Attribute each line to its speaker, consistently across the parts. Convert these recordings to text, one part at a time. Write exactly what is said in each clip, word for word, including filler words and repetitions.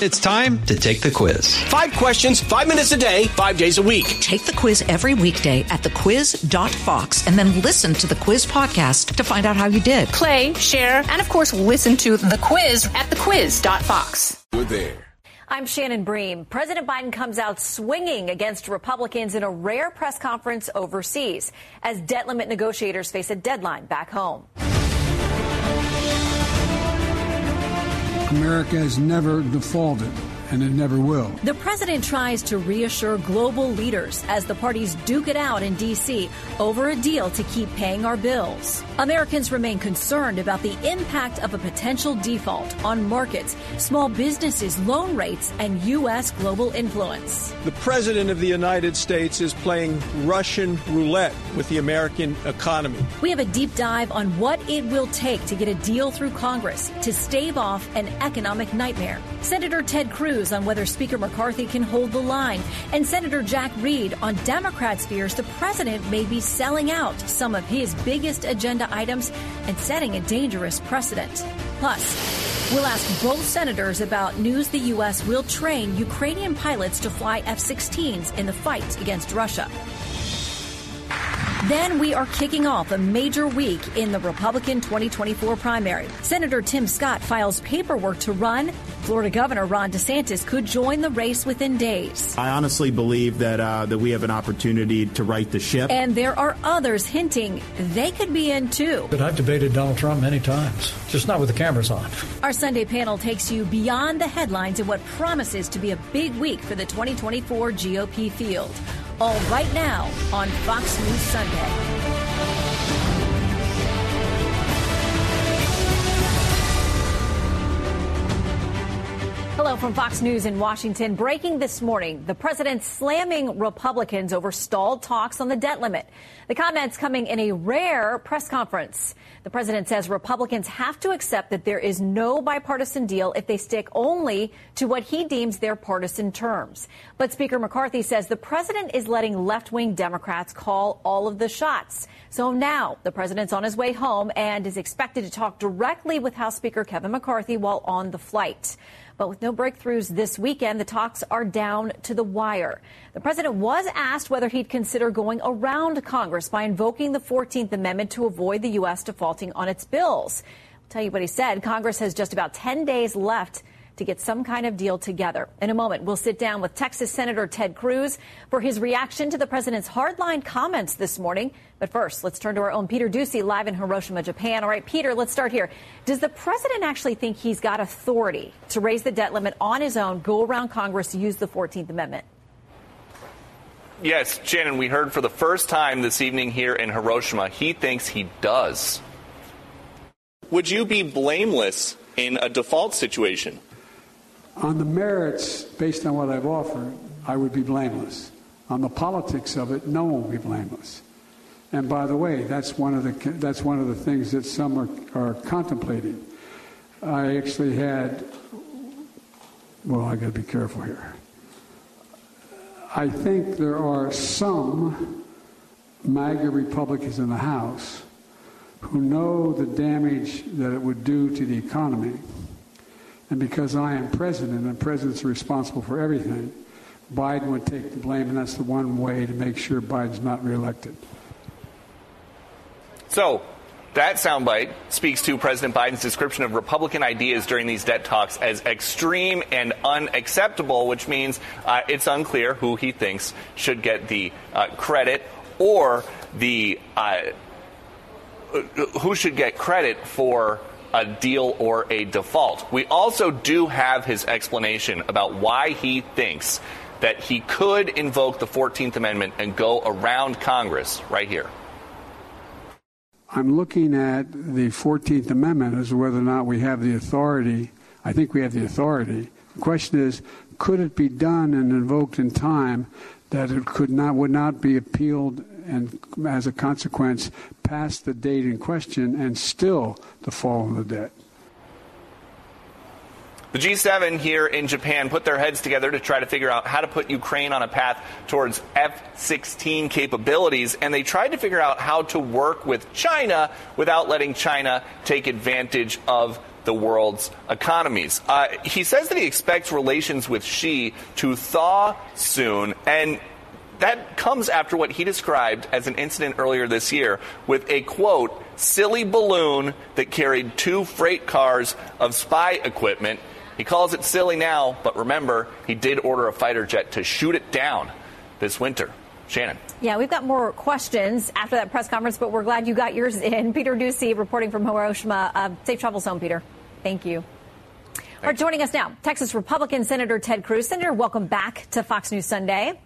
Speaker 1: It's time to take the quiz.
Speaker 2: Five questions, five minutes a day, five days a week.
Speaker 3: Take the quiz every weekday at the quiz dot fox and then listen to the quiz podcast to find out how you did.
Speaker 4: Play, share, and of course, listen to the quiz at the quiz dot fox.
Speaker 2: We're there.
Speaker 5: I'm Shannon Bream. President Biden comes out swinging against Republicans in a rare press conference overseas as debt limit negotiators face a deadline back home.
Speaker 6: America has never defaulted, and it never will.
Speaker 5: The president tries to reassure global leaders as the parties duke it out in D C over a deal to keep paying our bills. Americans remain concerned about the impact of a potential default on markets, small businesses, loan rates, and U S global influence.
Speaker 7: The president of the United States is playing Russian roulette with the American economy.
Speaker 5: We have a deep dive on what it will take to get a deal through Congress to stave off an economic nightmare. Senator Ted Cruz on whether Speaker McCarthy can hold the line, and Senator Jack Reed on Democrats' fears the president may be selling out some of his biggest agenda items and setting a dangerous precedent. Plus, we'll ask both senators about news the U S will train Ukrainian pilots to fly F sixteens in the fight against Russia. Then we are kicking off a major week in the Republican twenty twenty-four primary. Senator Tim Scott files paperwork to run. Florida Governor Ron DeSantis could join the race within days.
Speaker 8: I honestly believe that uh, that we have an opportunity to right the ship.
Speaker 5: And there are others hinting they could be in too.
Speaker 9: But I've debated Donald Trump many times, just not with the cameras on.
Speaker 5: Our Sunday panel takes you beyond the headlines in what promises to be a big week for the twenty twenty-four G O P field. All right now on Fox News Sunday. Hello from Fox News in Washington. Breaking this morning, the president slamming Republicans over stalled talks on the debt limit. The comments coming in a rare press conference. The president says Republicans have to accept that there is no bipartisan deal if they stick only to what he deems their partisan terms. But Speaker McCarthy says the president is letting left-wing Democrats call all of the shots. So now the president's on his way home and is expected to talk directly with House Speaker Kevin McCarthy while on the flight. But with no breakthroughs this weekend, the talks are down to the wire. The president was asked whether he'd consider going around Congress by invoking the fourteenth Amendment to avoid the U S defaulting on its bills. I'll tell you what he said. Congress has just about ten days left to get some kind of deal together. In a moment, we'll sit down with Texas Senator Ted Cruz for his reaction to the president's hardline comments this morning. But first, let's turn to our own Peter Doocy live in Hiroshima, Japan. All right, Peter, let's start here. Does the president actually think he's got authority to raise the debt limit on his own, go around Congress, use the fourteenth Amendment?
Speaker 10: Yes, Shannon, we heard for the first time this evening here in Hiroshima, he thinks he does. Would you be blameless in a default situation?
Speaker 6: On the merits, based on what I've offered, I would be blameless. On the politics of it, no one will be blameless. And by the way, that's one of the that's one of the things that some are, are contemplating. I actually had, well, I got to be careful here. I think there are some MAGA Republicans in the House who know the damage that it would do to the economy. And because I am president, and presidents are responsible for everything, Biden would take the blame, and that's the one way to make sure Biden's not reelected.
Speaker 10: So that soundbite speaks to President Biden's description of Republican ideas during these debt talks as extreme and unacceptable, which means uh, it's unclear who he thinks should get the uh, credit or the uh, who should get credit for a deal or a default. We also do have his explanation about why he thinks that he could invoke the fourteenth Amendment and go around Congress right here.
Speaker 6: I'm looking at the fourteenth Amendment as to whether or not we have the authority. I think we have the authority. The question is, could it be done and invoked in time that it could not, would not be appealed and as a consequence past the date in question and still default on the debt?
Speaker 10: The G seven here in Japan put their heads together to try to figure out how to put Ukraine on a path towards F sixteen capabilities, and they tried to figure out how to work with China without letting China take advantage of the world's economies. Uh, he says that he expects relations with Xi to thaw soon, and that comes after what he described as an incident earlier this year with a, quote, silly balloon that carried two freight cars of spy equipment. He calls it silly now, but remember, he did order a fighter jet to shoot it down this winter. Shannon.
Speaker 5: Yeah, we've got more questions after that press conference, but we're glad you got yours in. Peter Doocy reporting from Hiroshima. Uh, safe travels home, Peter. Thank you. Thanks. All right, joining us now, Texas Republican Senator Ted Cruz. Senator, welcome back to Fox News Sunday.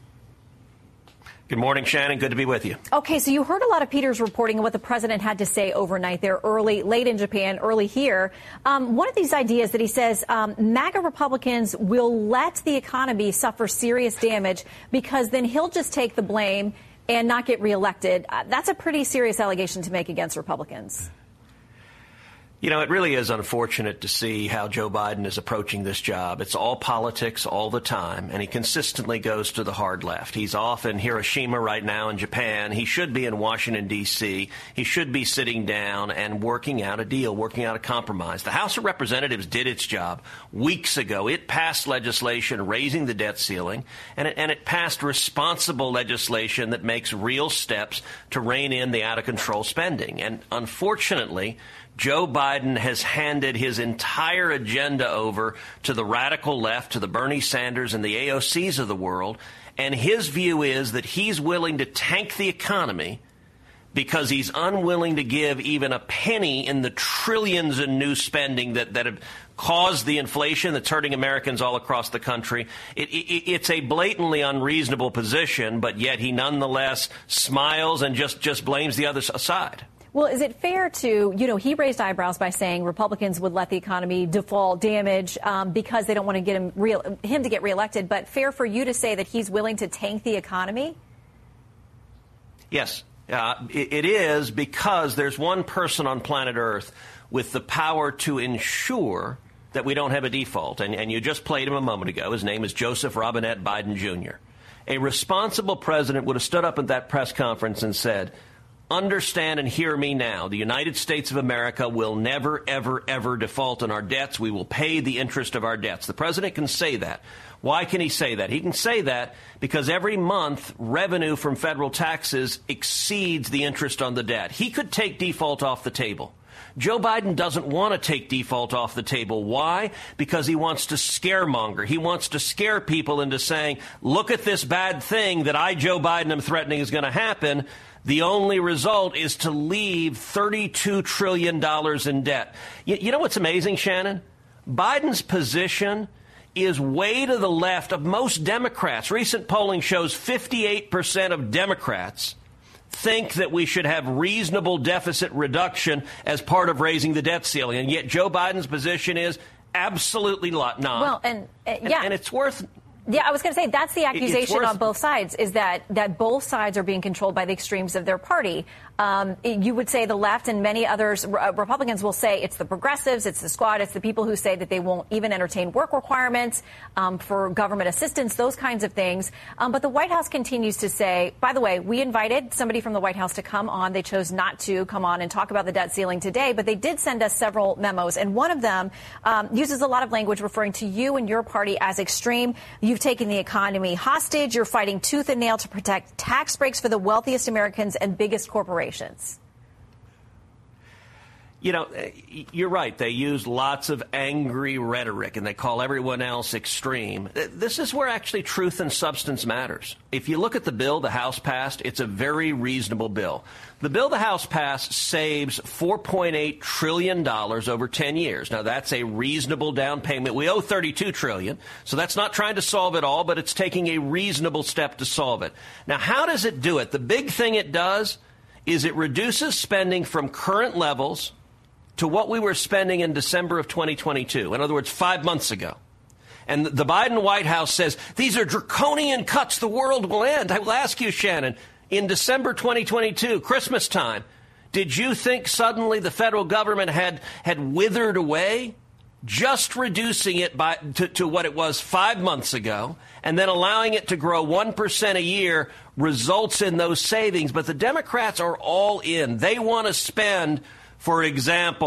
Speaker 11: Good morning, Shannon. Good to be with you.
Speaker 5: Okay, so you heard a lot of Peter's reporting on what the president had to say overnight there, early, late in Japan, early here. Um, one of these ideas that he says um, MAGA Republicans will let the economy suffer serious damage because then he'll just take the blame and not get reelected. Uh, that's a pretty serious allegation to make against Republicans.
Speaker 11: You know, it really is unfortunate to see how Joe Biden is approaching this job. It's all politics all the time, and he consistently goes to the hard left. He's off in Hiroshima right now in Japan. He should be in Washington, D C. He should be sitting down and working out a deal, working out a compromise. The House of Representatives did its job weeks ago. It passed legislation raising the debt ceiling, and it, and it passed responsible legislation that makes real steps to rein in the out-of-control spending. And unfortunately, Joe Biden has handed his entire agenda over to the radical left, to the Bernie Sanders and the A O Cs of the world. And his view is that he's willing to tank the economy because he's unwilling to give even a penny in the trillions in new spending that, that have caused the inflation that's hurting Americans all across the country. It, it, it's a blatantly unreasonable position, but yet he nonetheless smiles and just, just blames the other side.
Speaker 5: Well, is it fair to, you know, he raised eyebrows by saying Republicans would let the economy default damage um, because they don't want to get him, real, him to get reelected. But fair for you to say that he's willing to tank the economy?
Speaker 11: Yes, uh, it, it is, because there's one person on planet Earth with the power to ensure that we don't have a default. And, and you just played him a moment ago. His name is Joseph Robinette Biden Junior A responsible president would have stood up at that press conference and said, understand and hear me now. The United States of America will never, ever, ever default on our debts. We will pay the interest of our debts. The president can say that. Why can he say that? He can say that because every month revenue from federal taxes exceeds the interest on the debt. He could take default off the table. Joe Biden doesn't want to take default off the table. Why? Because he wants to scaremonger. He wants to scare people into saying, look at this bad thing that I, Joe Biden, am threatening is going to happen. The only result is to leave thirty-two trillion dollars in debt. You, you know what's amazing, Shannon? Biden's position is way to the left of most Democrats. Recent polling shows fifty-eight percent of Democrats think that we should have reasonable deficit reduction as part of raising the debt ceiling. And yet Joe Biden's position is absolutely not.
Speaker 5: Well, and uh, yeah.
Speaker 11: And, and it's worth...
Speaker 5: Yeah, I was going to say that's the accusation on both sides, is that, that both sides are being controlled by the extremes of their party. Um, you would say the left and many others, uh, Republicans will say it's the progressives, it's the squad, it's the people who say that they won't even entertain work requirements um, for government assistance, those kinds of things. Um, but the White House continues to say, by the way, we invited somebody from the White House to come on. They chose not to come on and talk about the debt ceiling today, but they did send us several memos. And one of them um, uses a lot of language referring to you and your party as extreme. You've taken the economy hostage. You're fighting tooth and nail to protect tax breaks for the wealthiest Americans and biggest corporations.
Speaker 11: You know, you're right. They use lots of angry rhetoric, and they call everyone else extreme. This is where actually truth and substance matters. If you look at the bill the House passed, it's a very reasonable bill. The bill the House passed saves four point eight trillion dollars over ten years. Now, that's a reasonable down payment. We owe thirty-two trillion dollars, so that's not trying to solve it all, but it's taking a reasonable step to solve it. Now, how does it do it? The big thing it does is it reduces spending from current levels to what we were spending in December of twenty twenty-two. In other words, five months ago. And the Biden White House says, these are draconian cuts. The world will end. I will ask you, Shannon, in December twenty twenty-two, Christmas time, did you think suddenly the federal government had, had withered away? Just reducing it by to, to what it was five months ago and then allowing it to grow one percent a year results in those savings. But the Democrats are all in. They want to spend, for example,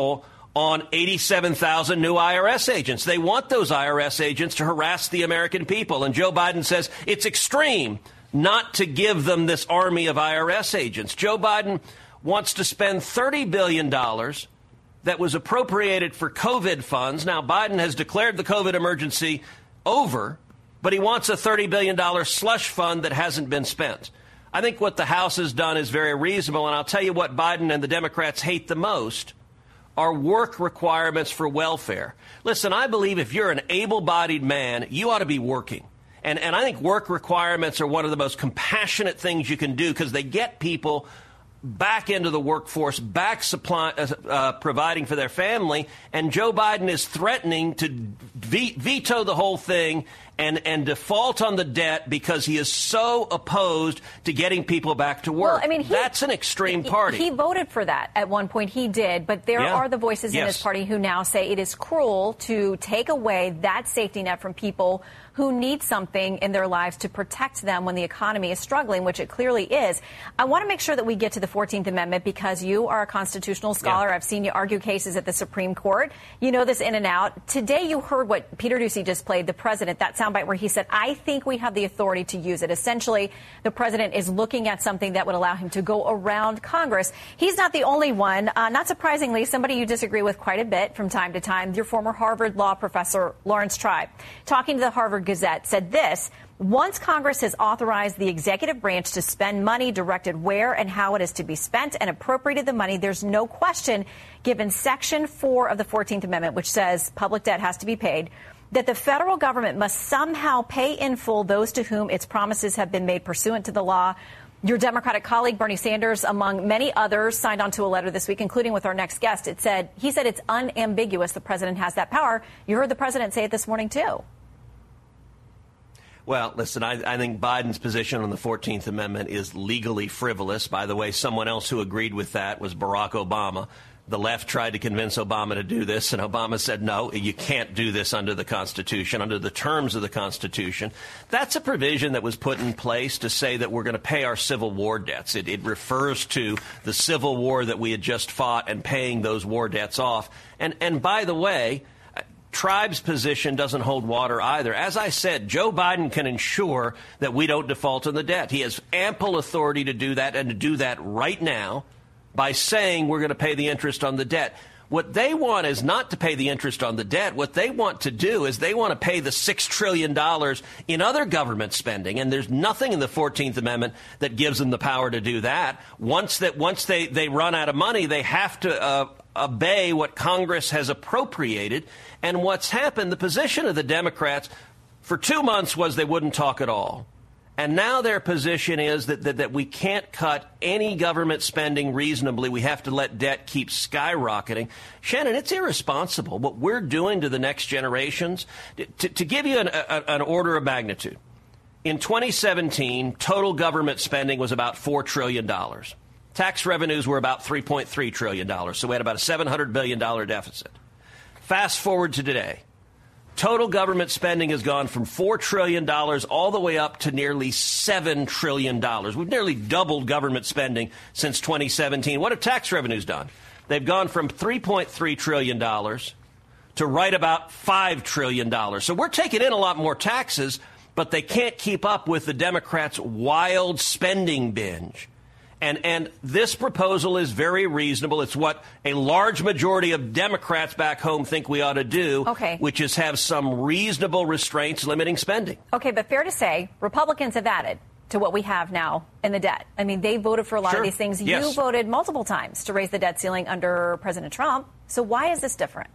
Speaker 11: on eighty-seven thousand new I R S agents. They want those I R S agents to harass the American people. And Joe Biden says it's extreme not to give them this army of I R S agents. Joe Biden wants to spend thirty billion dollars that was appropriated for COVID funds. Now, Biden has declared the COVID emergency over, but he wants a thirty billion dollars slush fund that hasn't been spent. I think what the House has done is very reasonable, and I'll tell you what Biden and the Democrats hate the most are work requirements for welfare. Listen, I believe if you're an able-bodied man, you ought to be working. And, and I think work requirements are one of the most compassionate things you can do because they get people back into the workforce, back supply, uh, uh, providing for their family. And Joe Biden is threatening to ve- veto the whole thing and, and default on the debt because he is so opposed to getting people back to work.
Speaker 5: Well, I mean, he,
Speaker 11: that's an extreme party.
Speaker 5: He, he voted for that at one point. He did. But there
Speaker 11: yeah.
Speaker 5: are the voices
Speaker 11: yes.
Speaker 5: in his party who now say it is cruel to take away that safety net from people who need something in their lives to protect them when the economy is struggling, which it clearly is. I want to make sure that we get to the fourteenth Amendment because you are a constitutional scholar. Yeah. I've seen you argue cases at the Supreme Court. You know this in and out. Today you heard what Peter Doocy just played, the president, that soundbite where he said, I think we have the authority to use it. Essentially, the president is looking at something that would allow him to go around Congress. He's not the only one. Uh, not surprisingly, somebody you disagree with quite a bit from time to time, your former Harvard law professor, Lawrence Tribe, talking to the Harvard Gazette, said this: once Congress has authorized the executive branch to spend money, directed where and how it is to be spent, and appropriated the money, there's no question, given Section four of the fourteenth Amendment, which says public debt has to be paid, that the federal government must somehow pay in full those to whom its promises have been made pursuant to the law. Your Democratic colleague, Bernie Sanders, among many others, signed on to a letter this week, including with our next guest. It said, he said it's unambiguous the president has that power. You heard the president say it this morning, too.
Speaker 11: Well, listen, I, I think Biden's position on the fourteenth Amendment is legally frivolous. By the way, someone else who agreed with that was Barack Obama. The left tried to convince Obama to do this, and Obama said, no, you can't do this under the Constitution, under the terms of the Constitution. That's a provision that was put in place to say that we're going to pay our Civil War debts. It, it refers to the Civil War that we had just fought and paying those war debts off. And, and by the way, Tribe's position doesn't hold water either. As I said, Joe Biden can ensure that we don't default on the debt. He has ample authority to do that and to do that right now by saying we're going to pay the interest on the debt. What they want is not to pay the interest on the debt. What they want to do is they want to pay the six trillion dollars in other government spending. And there's nothing in the fourteenth Amendment that gives them the power to do that. Once that once they, they run out of money, they have to uh, obey what Congress has appropriated. And what's happened, the position of the Democrats for two months was they wouldn't talk at all. And now their position is that, that, that we can't cut any government spending reasonably. We have to let debt keep skyrocketing. Shannon, it's irresponsible what we're doing to the next generations. To, to give you an, a, an order of magnitude, in twenty seventeen, total government spending was about four trillion dollars. Tax revenues were about three point three trillion dollars, so we had about a seven hundred billion dollars deficit. Fast forward to today. Total government spending has gone from four trillion dollars all the way up to nearly seven trillion dollars. We've nearly doubled government spending since twenty seventeen. What have tax revenues done? They've gone from three point three trillion dollars to right about five trillion dollars. So we're taking in a lot more taxes, but they can't keep up with the Democrats' wild spending binge. And and this proposal is very reasonable. It's what a large majority of Democrats back home think we ought to do,
Speaker 5: okay.
Speaker 11: which is have some reasonable restraints limiting spending.
Speaker 5: Okay, but fair to say, Republicans have added to what we have now in the debt. I mean, they voted for a lot
Speaker 11: sure.
Speaker 5: of these things.
Speaker 11: Yes.
Speaker 5: You voted multiple times to raise the debt ceiling under President Trump. So why is this different?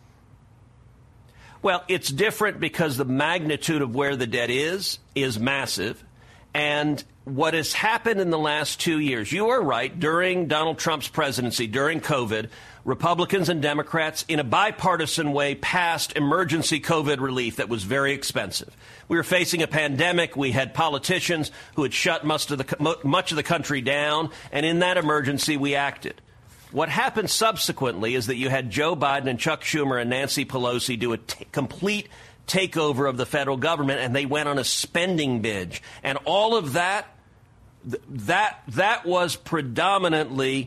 Speaker 11: Well, it's different because the magnitude of where the debt is is massive. And what has happened in the last two years, you are right, during Donald Trump's presidency, during COVID, Republicans and Democrats in a bipartisan way passed emergency COVID relief that was very expensive. We were facing a pandemic. We had politicians who had shut much of the, much of the country down. And in that emergency, we acted. What happened subsequently is that you had Joe Biden and Chuck Schumer and Nancy Pelosi do a t- complete takeover of the federal government, and they went on a spending binge. And all of that, that, that was predominantly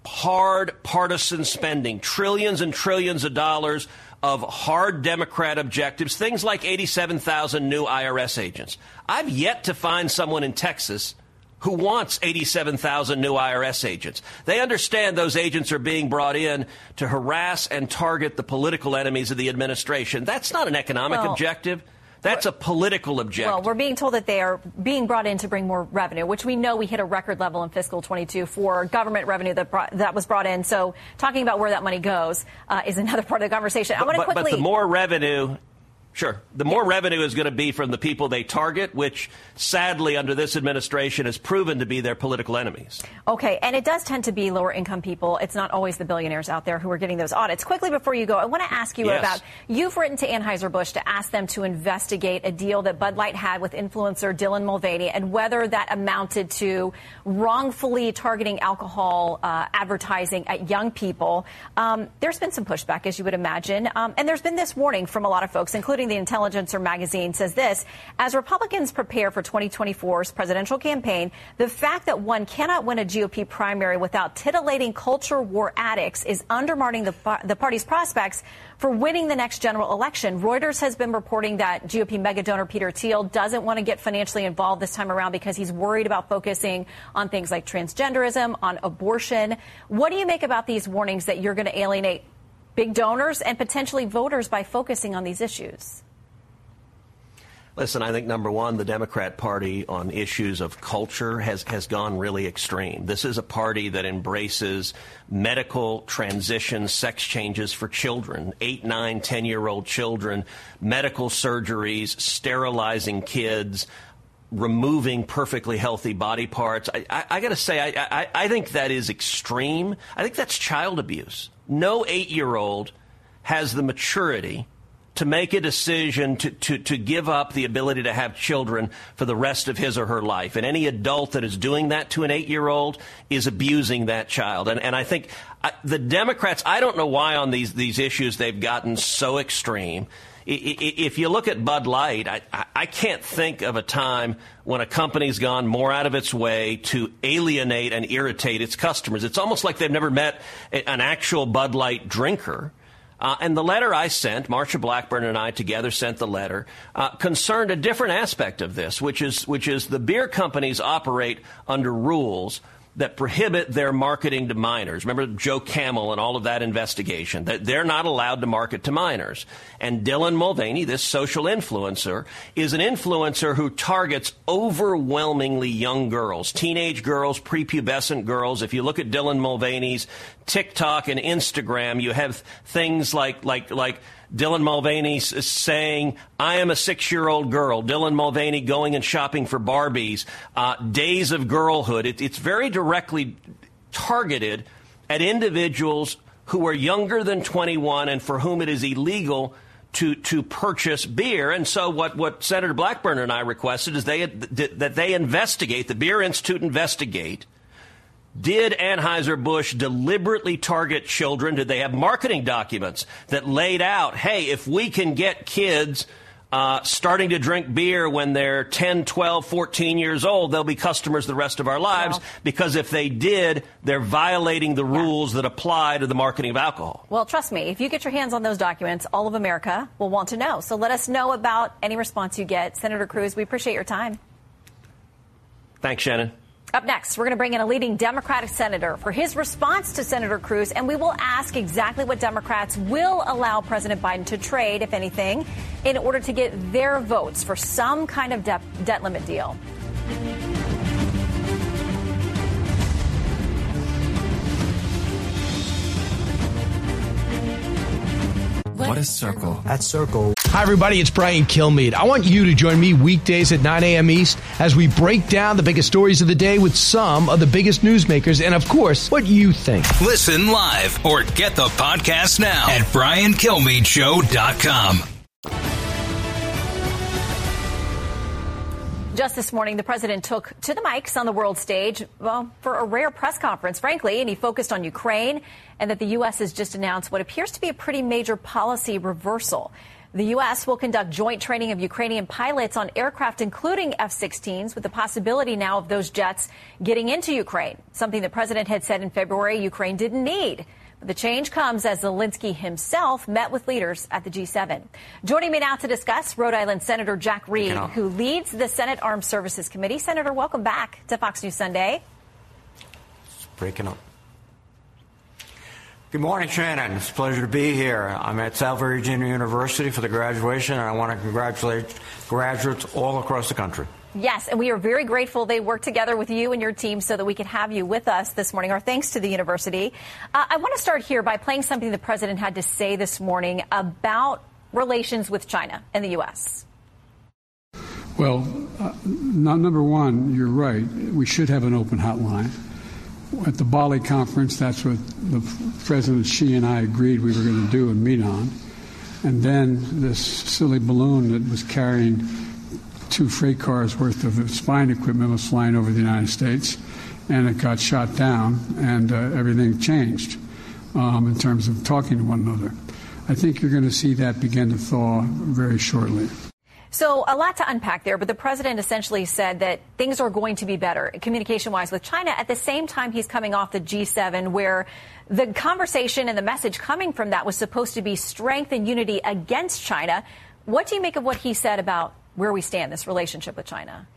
Speaker 11: hard partisan spending, trillions and trillions of dollars of hard Democrat objectives, things like eighty-seven thousand new I R S agents. I've yet to find someone in Texas who wants eighty-seven thousand new I R S agents. They understand those agents are being brought in to harass and target the political enemies of the administration. That's not an economic
Speaker 5: well,
Speaker 11: objective. That's a political objective.
Speaker 5: Well, we're being told that they are being brought in to bring more revenue, which we know we hit a record level in fiscal twenty-two for government revenue that brought, that was brought in. So talking about where that money goes uh, is another part of the conversation. I want to quickly.
Speaker 11: But the more revenue. Sure. The more yeah. revenue is going to be from the people they target, which sadly under this administration has proven to be their political enemies.
Speaker 5: OK. And it does tend to be lower income people. It's not always the billionaires out there who are getting those audits. Quickly before you go, I want to ask you
Speaker 11: yes.
Speaker 5: about you've written to Anheuser-Busch to ask them to investigate a deal that Bud Light had with influencer Dylan Mulvaney and whether that amounted to wrongfully targeting alcohol uh, advertising at young people. Um, there's been some pushback, as you would imagine. Um, and there's been this warning from a lot of folks, including the Intelligencer magazine says this: as Republicans prepare for twenty twenty-four's presidential campaign, the fact that one cannot win a G O P primary without titillating culture war addicts is undermining the, the party's prospects for winning the next general election. Reuters has been reporting that G O P mega donor Peter Thiel doesn't want to get financially involved this time around because he's worried about focusing on things like transgenderism, on abortion. What do you make about these warnings that you're going to alienate big donors and potentially voters by focusing on these issues?
Speaker 11: Listen, I think, number one, the Democrat Party on issues of culture has, has gone really extreme. This is a party that embraces medical transitions, sex changes for children, eight, nine, ten-year-old children, medical surgeries, sterilizing kids, removing perfectly healthy body parts. I, I, I got to say, I, I, I think that is extreme. I think that's child abuse. No eight-year-old has the maturity to make a decision to, to, to give up the ability to have children for the rest of his or her life. And any adult that is doing that to an eight-year-old is abusing that child. And, and I think I, the Democrats, I don't know why on these, these issues they've gotten so extreme. If you look at Bud Light, I, I can't think of a time when a company's gone more out of its way to alienate and irritate its customers. It's almost like they've never met an actual Bud Light drinker. Uh, and the letter I sent, Marsha Blackburn and I together sent the letter, uh, concerned a different aspect of this, which is which is the beer companies operate under rules that prohibit their marketing to minors. Remember Joe Camel and all of that investigation, that they're not allowed to market to minors. And Dylan Mulvaney, this social influencer, is an influencer who targets overwhelmingly young girls, teenage girls, prepubescent girls. If you look at Dylan Mulvaney's TikTok and Instagram, you have things like like like Dylan Mulvaney saying, I am a six-year-old girl. Dylan Mulvaney going and shopping for Barbies. Uh, days of girlhood. It, it's very directly targeted at individuals who are younger than twenty-one and for whom it is illegal to to purchase beer. And so what, what Senator Blackburn and I requested is they that they investigate, the Beer Institute investigate, did Anheuser-Busch deliberately target children? Did they have marketing documents that laid out, hey, if we can get kids uh, starting to drink beer when they're ten, twelve, fourteen years old, they'll be customers the rest of our lives, well, because if they did, they're violating the yeah. rules that apply to the marketing of alcohol.
Speaker 5: Well, trust me, if you get your hands on those documents, all of America will want to know. So let us know about any response you get. Senator Cruz, we appreciate your time.
Speaker 11: Thanks, Shannon.
Speaker 5: Up next, we're going to bring in a leading Democratic senator for his response to Senator Cruz, and we will ask exactly what Democrats will allow President Biden to trade, if anything, in order to get their votes for some kind of de- debt limit deal.
Speaker 12: What is Circle?
Speaker 13: At Circle.
Speaker 2: Hi, everybody. It's Brian Kilmeade. I want you to join me weekdays at nine a.m. East as we break down the biggest stories of the day with some of the biggest newsmakers and, of course, what you think.
Speaker 12: Listen live or get the podcast now at brian kilmeade show dot com.
Speaker 5: Just this morning, the president took to the mics on the world stage, well, for a rare press conference, frankly, and he focused on Ukraine and that the U S has just announced what appears to be a pretty major policy reversal. The U S will conduct joint training of Ukrainian pilots on aircraft, including F sixteens, with the possibility now of those jets getting into Ukraine, something the president had said in February Ukraine didn't need. But the change comes as Zelensky himself met with leaders at the G seven. Joining me now to discuss, Rhode Island Senator Jack Reed, who leads the Senate Armed Services Committee. Senator, welcome back to Fox News Sunday.
Speaker 13: It's breaking up. Good morning, Shannon. It's a pleasure to be here. I'm at South Virginia University for the graduation, and I want to congratulate graduates all across the country.
Speaker 5: Yes, and we are very grateful they worked together with you and your team so that we could have you with us this morning. Our thanks to the university. Uh, I want to start here by playing something the president had to say this morning about relations with China and the U S.
Speaker 6: Well, uh, number one, you're right. We should have an open hotline. At the Bali conference, that's what the President Xi and I agreed we were going to do and meet on. And then this silly balloon that was carrying two freight cars worth of spine equipment was flying over the United States, and it got shot down, and uh, everything changed um, in terms of talking to one another. I think you're going to see that begin to thaw very shortly.
Speaker 5: So a lot to unpack there, but the president essentially said that things are going to be better communication-wise with China. At the same time, he's coming off the G seven, where the conversation and the message coming from that was supposed to be strength and unity against China. What do you make of what he said about where we stand, this relationship with China?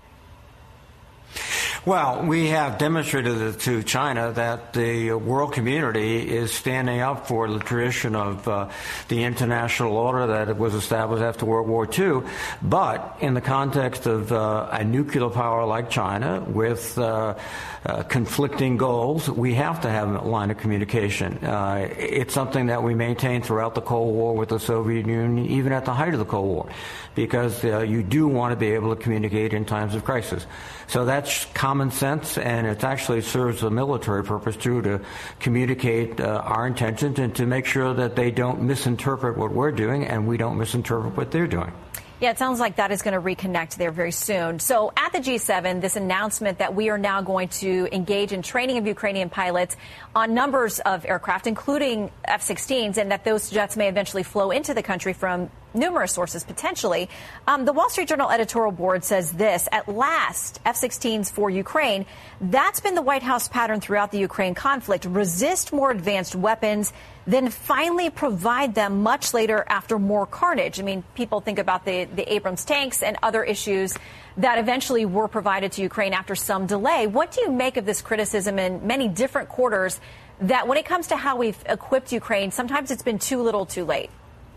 Speaker 13: Well, we have demonstrated to China that the world community is standing up for the tradition of uh, the international order that was established after World War Two. But in the context of uh, a nuclear power like China with uh, uh, conflicting goals, we have to have a line of communication. Uh, it's something that we maintained throughout the Cold War with the Soviet Union, even at the height of the Cold War, because uh, you do want to be able to communicate in times of crisis. So that's common sense, and it actually serves a military purpose, too, to communicate uh, our intentions and to make sure that they don't misinterpret what we're doing and we don't misinterpret what they're doing.
Speaker 5: Yeah, it sounds like that is going to reconnect there very soon. So at the G seven, this announcement that we are now going to engage in training of Ukrainian pilots on numbers of aircraft, including F sixteens, and that those jets may eventually flow into the country from numerous sources, potentially. Um, the Wall Street Journal editorial board says this: at last, F sixteens for Ukraine. That's been the White House pattern throughout the Ukraine conflict. Resist more advanced weapons, then finally provide them much later after more carnage. I mean, people think about the, the Abrams tanks and other issues that eventually were provided to Ukraine after some delay. What do you make of this criticism in many different quarters that when it comes to how we've equipped Ukraine, sometimes it's been too little too late?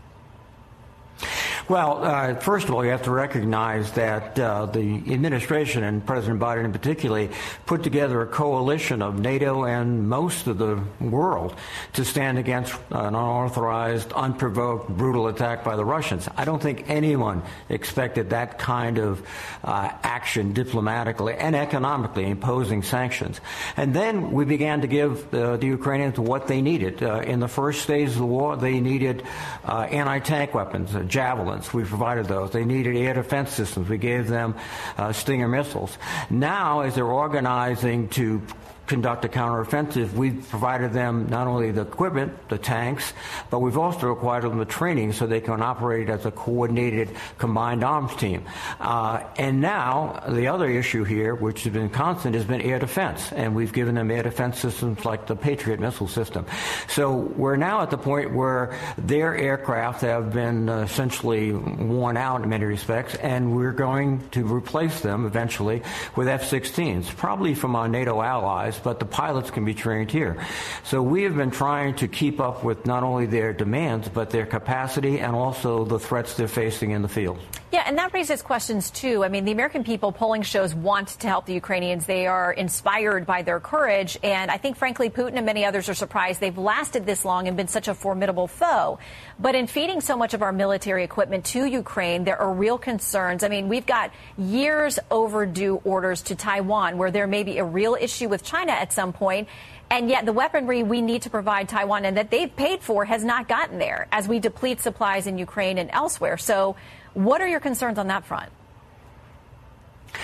Speaker 13: Well, uh, first of all, you have to recognize that uh, the administration and President Biden in particular put together a coalition of NATO and most of the world to stand against an unauthorized, unprovoked, brutal attack by the Russians. I don't think anyone expected that kind of uh, action diplomatically and economically, imposing sanctions. And then we began to give uh, the Ukrainians what they needed. Uh, in the first stage of the war, they needed uh, anti-tank weapons, uh, javelins. We provided those. They needed air defense systems. We gave them uh, Stinger missiles. Now, as they're organizing to conduct a counteroffensive, we've provided them not only the equipment, the tanks, but we've also required them the training so they can operate as a coordinated combined arms team. Uh, and now, the other issue here, which has been constant, has been air defense. And we've given them air defense systems like the Patriot missile system. So we're now at the point where their aircraft have been uh, essentially worn out in many respects, and we're going to replace them eventually with F sixteens, probably from our NATO allies, but the pilots can be trained here. So we have been trying to keep up with not only their demands, but their capacity and also the threats they're facing in the field.
Speaker 5: Yeah, and that raises questions, too. I mean, the American people, polling shows, want to help the Ukrainians. They are inspired by their courage. And I think, frankly, Putin and many others are surprised they've lasted this long and been such a formidable foe. But in feeding so much of our military equipment to Ukraine, there are real concerns. I mean, we've got years overdue orders to Taiwan, where there may be a real issue with China at some point. And yet the weaponry we need to provide Taiwan and that they've paid for has not gotten there as we deplete supplies in Ukraine and elsewhere. So what are your concerns on that front?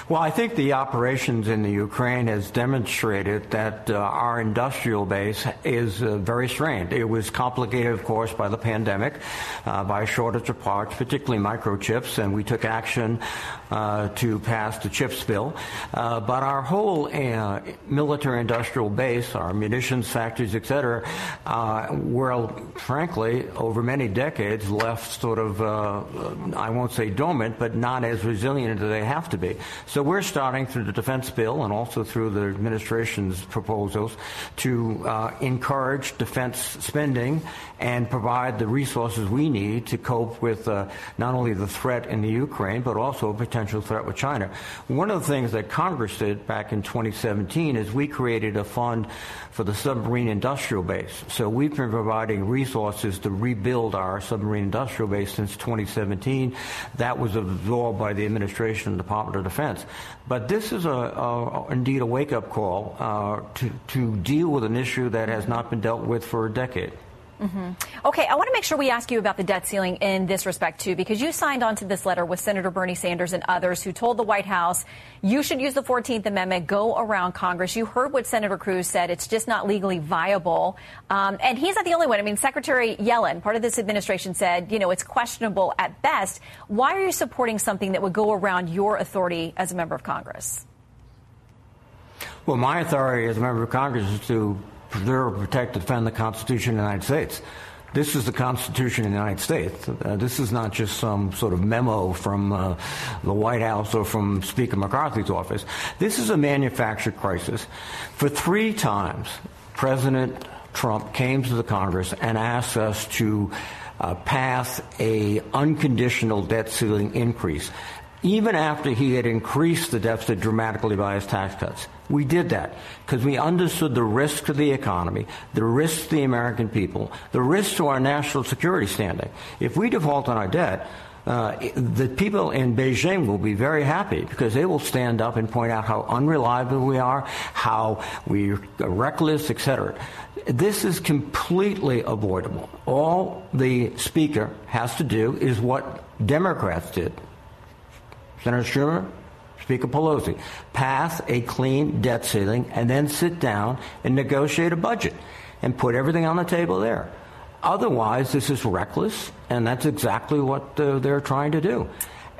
Speaker 13: Well, I think the operations in the Ukraine has demonstrated that uh, our industrial base is uh, very strained. It was complicated, of course, by the pandemic, uh, by a shortage of parts, particularly microchips, and we took action uh, to pass the CHIPS bill. Uh, but our whole uh, military industrial base, our munitions factories, et cetera, uh, were, frankly, over many decades left sort of, uh, I won't say dormant, but not as resilient as they have to be. So we're starting through the defense bill and also through the administration's proposals to uh, encourage defense spending and provide the resources we need to cope with uh, not only the threat in the Ukraine, but also a potential threat with China. One of the things that Congress did back in twenty seventeen is we created a fund for the submarine industrial base. So we've been providing resources to rebuild our submarine industrial base since twenty seventeen. That was absorbed by the administration and Department of Defense. But this is a, a indeed a wake-up call uh, to, to deal with an issue that has not been dealt with for a decade.
Speaker 5: Mm-hmm. Okay, I want to make sure we ask you about the debt ceiling in this respect, too, because you signed on to this letter with Senator Bernie Sanders and others who told the White House you should use the fourteenth Amendment, go around Congress. You heard what Senator Cruz said. It's just not legally viable. Um, and he's not the only one. I mean, Secretary Yellen, part of this administration, said, you know, it's questionable at best. Why are you supporting something that would go around your authority as a member of Congress?
Speaker 13: Well, my authority as a member of Congress is to preserve, protect, defend the Constitution of the United States. This is the Constitution of the United States. Uh, this is not just some sort of memo from uh, the White House or from Speaker McCarthy's office. This is a manufactured crisis. For three times, President Trump came to the Congress and asked us to uh, pass a unconditional debt ceiling increase, even after he had increased the deficit dramatically by his tax cuts. We did that because we understood the risk to the economy, the risk to the American people, the risk to our national security standing. If we default on our debt, uh, the people in Beijing will be very happy because they will stand up and point out how unreliable we are, how we are reckless, et cetera. This is completely avoidable. All the Speaker has to do is what Democrats did. Senator Schumer, Speaker Pelosi, pass a clean debt ceiling and then sit down and negotiate a budget and put everything on the table there. Otherwise, this is reckless, and that's exactly what uh, they're trying to do.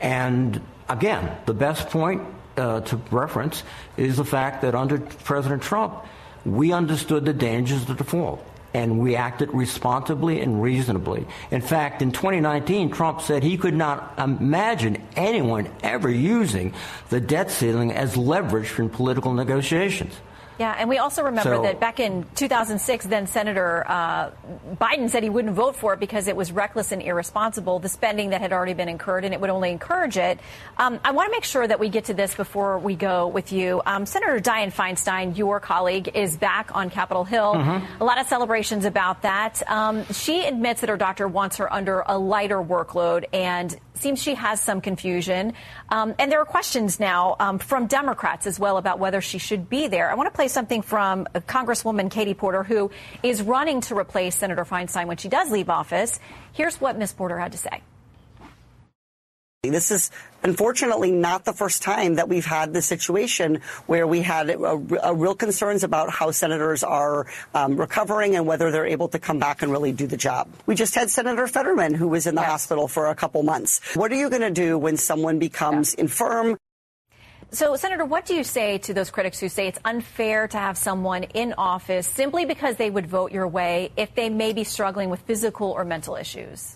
Speaker 13: And again, the best point uh, to reference is the fact that under President Trump, we understood the dangers of default. And we acted responsibly and reasonably. In fact, in twenty nineteen, Trump said he could not imagine anyone ever using the debt ceiling as leverage in political negotiations.
Speaker 5: Yeah, and we also remember
Speaker 13: so,
Speaker 5: that back in two thousand six, then Senator uh, Biden said he wouldn't vote for it because it was reckless and irresponsible, the spending that had already been incurred, and it would only encourage it. Um, I want to make sure that we get to this before we go with you. Um, Senator Dianne Feinstein, your colleague, is back on Capitol Hill. Mm-hmm. A lot of celebrations about that. Um, she admits that her doctor wants her under a lighter workload and seems she has some confusion. Um, and there are questions now um, from Democrats as well about whether she should be there. I want to play something from Congresswoman Katie Porter, who is running to replace Senator Feinstein when she does leave office. Here's what Miz Porter had to say.
Speaker 14: This is unfortunately not the first time that we've had this situation where we had a, a real concerns about how senators are um, recovering and whether they're able to come back and really do the job. We just had Senator Fetterman, who was in the yes. hospital for a couple months. What are you going to do when someone becomes yeah. infirm?
Speaker 5: So, Senator, what do you say to those critics who say it's unfair to have someone in office simply because they would vote your way if they may be struggling with physical or mental issues?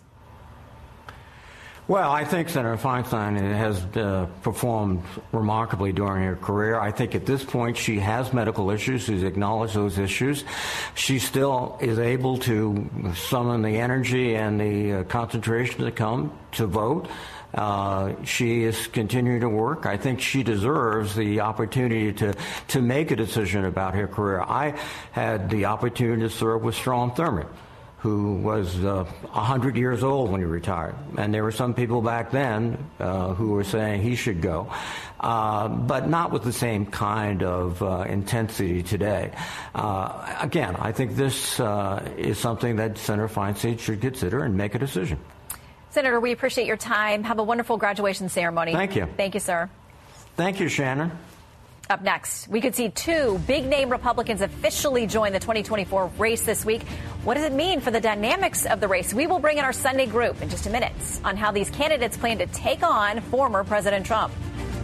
Speaker 13: Well, I think Senator Feinstein has uh, performed remarkably during her career. I think at this point she has medical issues. She's acknowledged those issues. She still is able to summon the energy and the uh, concentration to come to vote. Uh, she is continuing to work. I think she deserves the opportunity to, to make a decision about her career. I had the opportunity to serve with Strom Thurmond, who was uh, one hundred years old when he retired. And there were some people back then uh, who were saying he should go, uh, but not with the same kind of uh, intensity today. Uh, again, I think this uh, is something that Senator Feinstein should consider and make a decision.
Speaker 5: Senator, we appreciate your time. Have a wonderful graduation ceremony.
Speaker 13: Thank you.
Speaker 5: Thank you, sir.
Speaker 13: Thank you, Shannon.
Speaker 5: Up next, we could see two big-name Republicans officially join the twenty twenty-four race this week. What does it mean for the dynamics of the race? We will bring in our Sunday group in just a minute on how these candidates plan to take on former President Trump.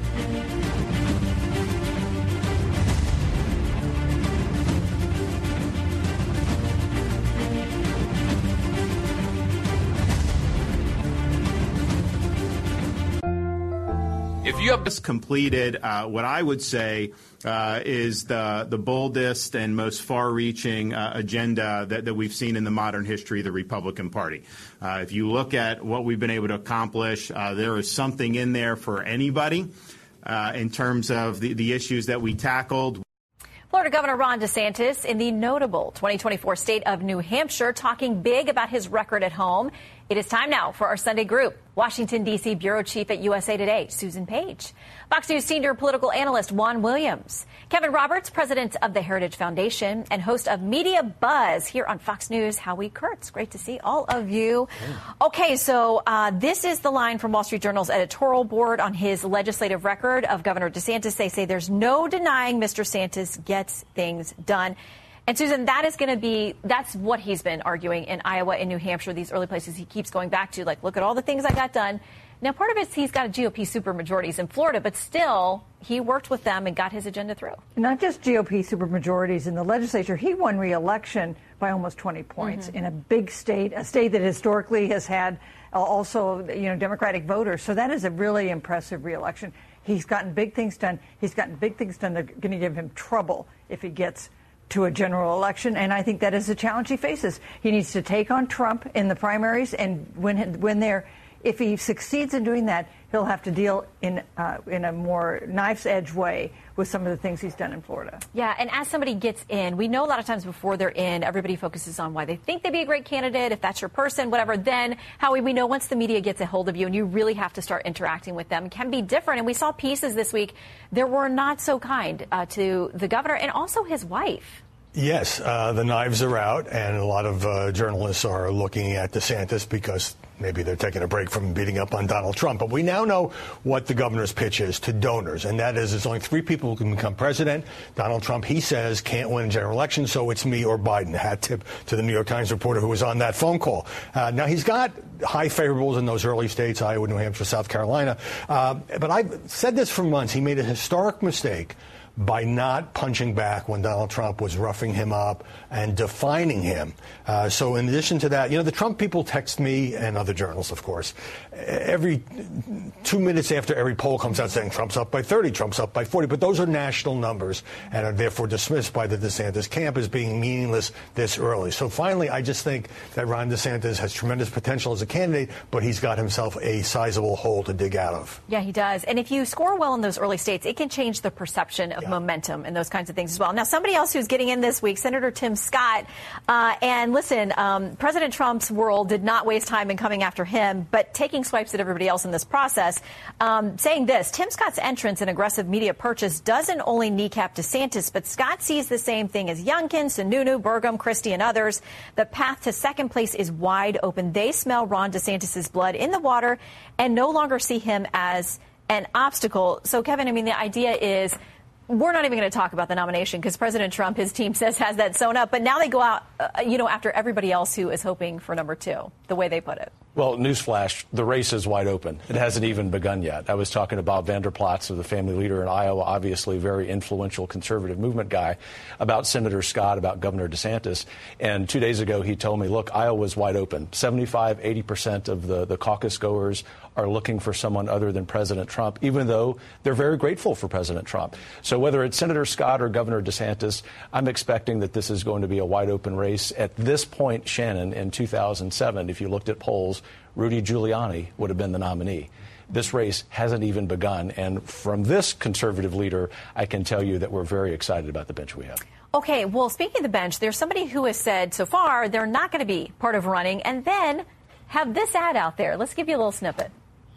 Speaker 8: If you have just completed uh, what I would say uh, is the the boldest and most far-reaching uh, agenda that, that we've seen in the modern history of the Republican Party. Uh, if you look at what we've been able to accomplish, uh, there is something in there for anybody uh, in terms of the, the issues that we tackled.
Speaker 5: Florida Governor Ron DeSantis in the notable twenty twenty-four state of New Hampshire talking big about his record at home. It is time now for our Sunday group. Washington, D C bureau chief at U S A Today, Susan Page. Fox News senior political analyst Juan Williams. Kevin Roberts, president of the Heritage Foundation and host of Media Buzz here on Fox News, Howie Kurtz. Great to see all of you. Okay, so uh, this is the line from Wall Street Journal's editorial board on his legislative record of Governor DeSantis. They say there's no denying Mister DeSantis gets things done. And, Susan, that is going to be – that's what he's been arguing in Iowa and New Hampshire, these early places he keeps going back to, like, look at all the things I got done. Now, part of it is he's got a G O P supermajorities in Florida, but still he worked with them and got his agenda through.
Speaker 15: Not just G O P supermajorities in the legislature. He won re-election by almost twenty points mm-hmm. in a big state, a state that historically has had also, you know, Democratic voters. So that is a really impressive re-election. He's gotten big things done. He's gotten big things done. They're going to give him trouble if he gets to a general election, and I think that is a challenge he faces. He needs to take on Trump in the primaries, and when when they're, if he succeeds in doing that, he'll have to deal in uh, in a more knife's edge way with some of the things he's done in Florida.
Speaker 5: Yeah, and as somebody gets in, we know a lot of times before they're in, everybody focuses on why they think they'd be a great candidate, if that's your person, whatever. Then, Howie, we know once the media gets a hold of you and you really have to start interacting with them, it can be different. And we saw pieces this week that were not so kind uh, to the governor and also his wife.
Speaker 16: Yes, uh, the knives are out, and a lot of uh, journalists are looking at DeSantis because maybe they're taking a break from beating up on Donald Trump. But we now know what the governor's pitch is to donors, and that is there's only three people who can become president. Donald Trump, he says, can't win a general election, so it's me or Biden. Hat tip to the New York Times reporter who was on that phone call. Uh, now, he's got high favorables in those early states, Iowa, New Hampshire, South Carolina. Uh, but I've said this for months. He made a historic mistake by not punching back when Donald Trump was roughing him up and defining him. Uh, so in addition to that, you know, the Trump people text me and other journalists, of course, every two minutes after every poll comes out saying Trump's up by thirty, Trump's up by forty. But those are national numbers and are therefore dismissed by the DeSantis camp as being meaningless this early. So finally, I just think that Ron DeSantis has tremendous potential as a candidate, but he's got himself a sizable hole to dig out of.
Speaker 5: Yeah, he does. And if you score well in those early states, it can change the perception of yeah. momentum and those kinds of things as well. Now, somebody else who's getting in this week, Senator Tim Scott. Uh, and listen, um, President Trump's world did not waste time in coming after him, but taking swipes at everybody else in this process, um, saying this, Tim Scott's entrance and aggressive media purchase doesn't only kneecap DeSantis, but Scott sees the same thing as Youngkin, Sununu, Burgum, Christie, and others. The path to second place is wide open. They smell Ron DeSantis' blood in the water and no longer see him as an obstacle. So, Kevin, I mean, the idea is we're not even going to talk about the nomination because President Trump, his team says, has that sewn up. But now they go out, uh, you know, after everybody else who is hoping for number two, the way they put it.
Speaker 17: Well, newsflash, the race is wide open. It hasn't even begun yet. I was talking to Bob Vander Plaats, the family leader in Iowa, obviously very influential conservative movement guy, about Senator Scott, about Governor DeSantis. And two days ago, he told me, look, Iowa's wide open. seventy-five, eighty percent of the, the caucus goers are looking for someone other than President Trump, even though they're very grateful for President Trump. So whether it's Senator Scott or Governor DeSantis, I'm expecting that this is going to be a wide open race. At this point, Shannon, in two thousand seven, if you looked at polls, Rudy Giuliani would have been the nominee. This race hasn't even begun. And from this conservative leader, I can tell you that we're very excited about the bench we have.
Speaker 5: Okay, well, speaking of the bench, there's somebody who has said so far they're not going to be part of running and then have this ad out there. Let's give you a little snippet.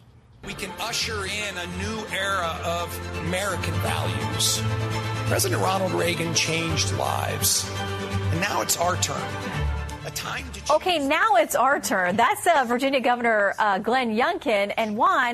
Speaker 18: We can usher in a new era of American values. President Ronald Reagan changed lives, and now it's our turn. A time to
Speaker 5: okay, now it's our turn. That's uh, Virginia Governor uh, Glenn Youngkin. And Juan,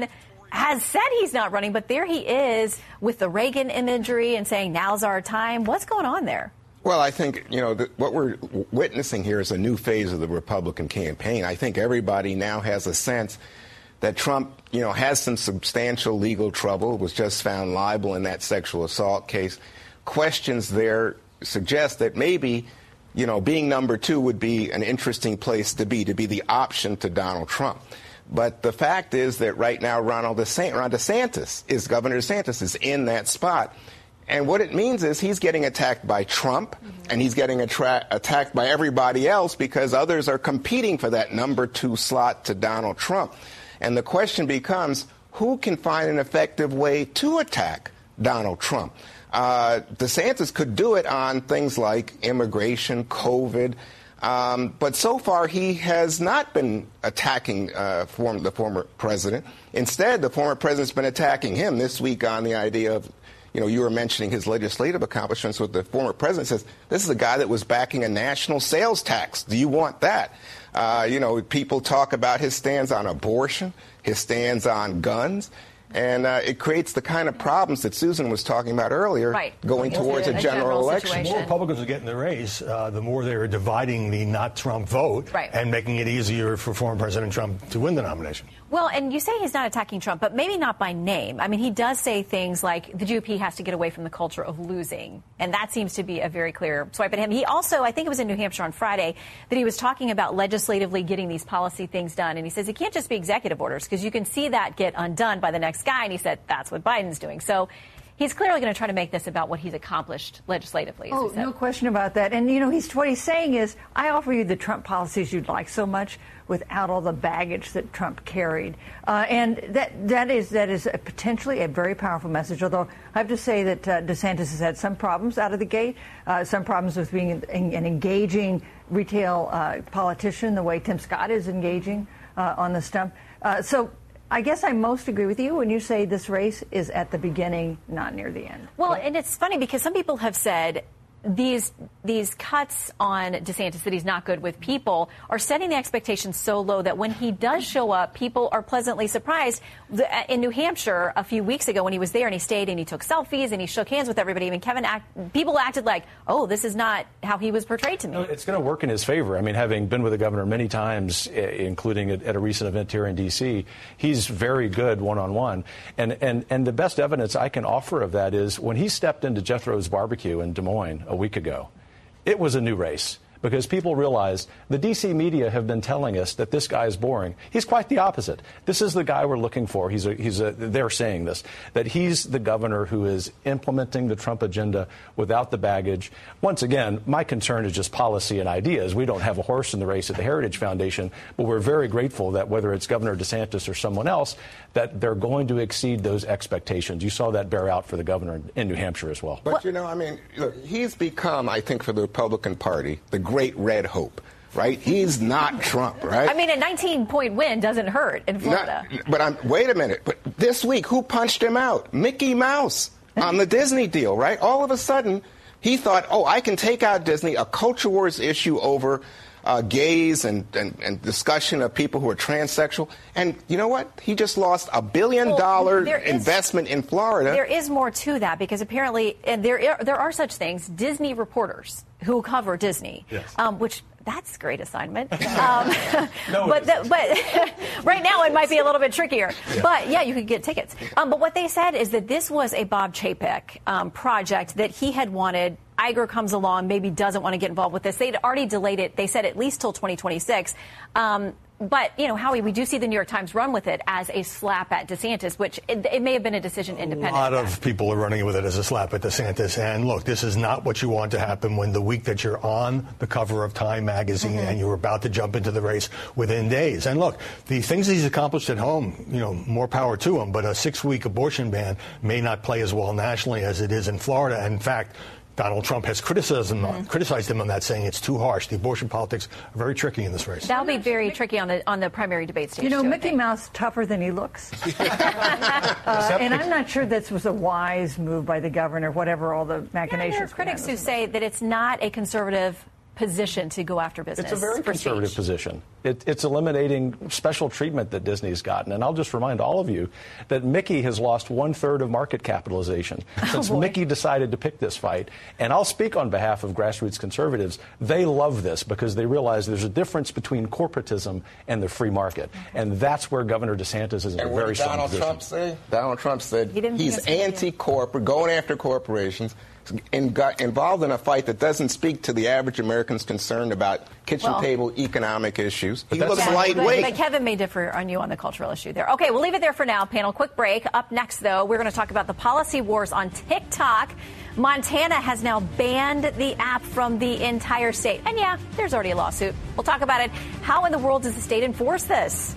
Speaker 5: has said he's not running, but there he is with the Reagan imagery and saying now's our time. What's going on there?
Speaker 19: Well, I think, you know, the, what we're witnessing here is a new phase of the Republican campaign. I think everybody now has a sense that Trump, you know, has some substantial legal trouble, was just found liable in that sexual assault case. Questions there suggest that maybe, you know, being number two would be an interesting place to be, to be the option to Donald Trump. But the fact is that right now Ronald DeSantis is, Governor DeSantis is in that spot. And what it means is he's getting attacked by Trump, mm-hmm. and he's getting attra- attacked by everybody else because others are competing for that number two slot to Donald Trump. And the question becomes, who can find an effective way to attack Donald Trump? Uh, DeSantis could do it on things like immigration, COVID, Um, but so far, he has not been attacking uh, form, the former president. Instead, the former president's been attacking him this week on the idea of, you know, you were mentioning his legislative accomplishments with the former president says, this is a guy that was backing a national sales tax. Do you want that? Uh, you know, people talk about his stands on abortion, his stands on guns. And uh, it creates the kind of problems that Susan was talking about earlier, right. going
Speaker 16: Well,
Speaker 19: towards a, a general,
Speaker 16: general
Speaker 19: election.
Speaker 16: The more Republicans are getting the race, uh, the more they're dividing the not Trump vote
Speaker 5: right.
Speaker 16: and making it easier for former President Trump to win the nomination.
Speaker 5: Well, and you say he's not attacking Trump, but maybe not by name. I mean, he does say things like the G O P has to get away from the culture of losing. And that seems to be a very clear swipe at him. He also, I think it was in New Hampshire on Friday, that he was talking about legislatively getting these policy things done. And he says it can't just be executive orders because you can see that get undone by the next guy. And he said that's what Biden's doing. So he's clearly going to try to make this about what he's accomplished legislatively.
Speaker 15: Oh, no question about that. And, you know, he's what he's saying is, I offer you the Trump policies you'd like so much without all the baggage that Trump carried. Uh, and that that is that is a potentially a very powerful message, although I have to say that uh, DeSantis has had some problems out of the gate, uh, some problems with being an, an engaging retail uh, politician, the way Tim Scott is engaging uh, on the stump. Uh, so I guess I most agree with you when you say this race is at the beginning, not near the end.
Speaker 5: Well, and it's funny because some people have said these these cuts on DeSantis that he's not good with people are setting the expectations so low that when he does show up, people are pleasantly surprised. In New Hampshire a few weeks ago when he was there and he stayed and he took selfies and he shook hands with everybody, I mean, Kevin, act, people acted like, oh, this is not how he was portrayed to me.
Speaker 17: It's going to work in his favor. I mean, having been with the governor many times, including at a recent event here in D C, he's very good one-on-one. And, and, and the best evidence I can offer of that is when he stepped into Jethro's Barbecue in Des Moines a week ago, it was a new race because people realized the D C media have been telling us that this guy is boring. He's quite the opposite. This is the guy we're looking for. He's a, he's a, they're saying this, that he's the governor who is implementing the Trump agenda without the baggage. Once again, my concern is just policy and ideas. We don't have a horse in the race at the Heritage Foundation, but we're very grateful that whether it's Governor DeSantis or someone else, that they're going to exceed those expectations. You saw that bear out for the governor in New Hampshire as well.
Speaker 19: But, you know, I mean, look, he's become, I think, for the Republican Party, the great red hope, right? He's not Trump, right?
Speaker 5: I mean, a nineteen-point win doesn't hurt in Florida.
Speaker 19: Not, but I'm, wait a minute. But this week, who punched him out? Mickey Mouse on the Disney deal, right? All of a sudden, he thought, oh, I can take out Disney, a culture wars issue over uh, gays and, and, and discussion of people who are transsexual. And you know what? He just lost a billion well, dollar investment in Florida.
Speaker 5: There is more to that because apparently, and there there are such things, Disney reporters who cover Disney,
Speaker 17: yes.
Speaker 5: um, which that's a great assignment. Um, no, but the, but right now it might be a little bit trickier. Yeah. But yeah, you could get tickets. Um, but what they said is that this was a Bob Chapek um, project that he had wanted. Iger comes along, maybe doesn't want to get involved with this. They'd already delayed it. They said at least till twenty twenty-six. Um, But, you know, Howie, we do see the New York Times run with it as a slap at DeSantis, which it, it may have been a decision independent.
Speaker 16: A lot of people are running with it as a slap at DeSantis. And look, this is not what you want to happen when the week that you're on the cover of Time magazine mm-hmm. and you're about to jump into the race within days. And look, the things he's accomplished at home, you know, more power to him. But a six-week abortion ban may not play as well nationally as it is in Florida. And in fact, Donald Trump has criticized him, mm-hmm. criticized him on that, saying it's too harsh. The abortion politics are very tricky in this race.
Speaker 5: That'll be very tricky on the on the primary debate stage.
Speaker 15: You know,
Speaker 5: too,
Speaker 15: Mickey Mouse tougher than he looks. uh, and I'm not sure this was a wise move by the governor, whatever all the machinations.
Speaker 5: Yeah, there are critics who say that it's not a conservative position to go after business.
Speaker 17: It's a very conservative
Speaker 5: speech.
Speaker 17: position. It, it's eliminating special treatment that Disney's gotten. And I'll just remind all of you that Mickey has lost one third of market capitalization since
Speaker 5: oh
Speaker 17: Mickey decided to pick this fight. And I'll speak on behalf of grassroots conservatives. They love this because they realize there's a difference between corporatism and the free market. And that's where Governor DeSantis is in
Speaker 19: and
Speaker 17: a very strong
Speaker 19: Donald
Speaker 17: position.
Speaker 19: Trump say? Donald Trump said
Speaker 5: he
Speaker 19: he's anti-corporate, going after corporations, and got involved in a fight that doesn't speak to the average American's concerned about kitchen
Speaker 5: Well,
Speaker 19: table economic issues. He
Speaker 17: that's-
Speaker 19: looks
Speaker 5: Yeah,
Speaker 19: lightweight.
Speaker 5: But, but Kevin may differ on you on the cultural issue there. Okay, we'll leave it there for now. Panel, quick break. Up next, though, we're going to talk about the policy wars on TikTok. Montana has now banned the app from the entire state. And yeah, there's already a lawsuit. We'll talk about it. How in the world does the state enforce this?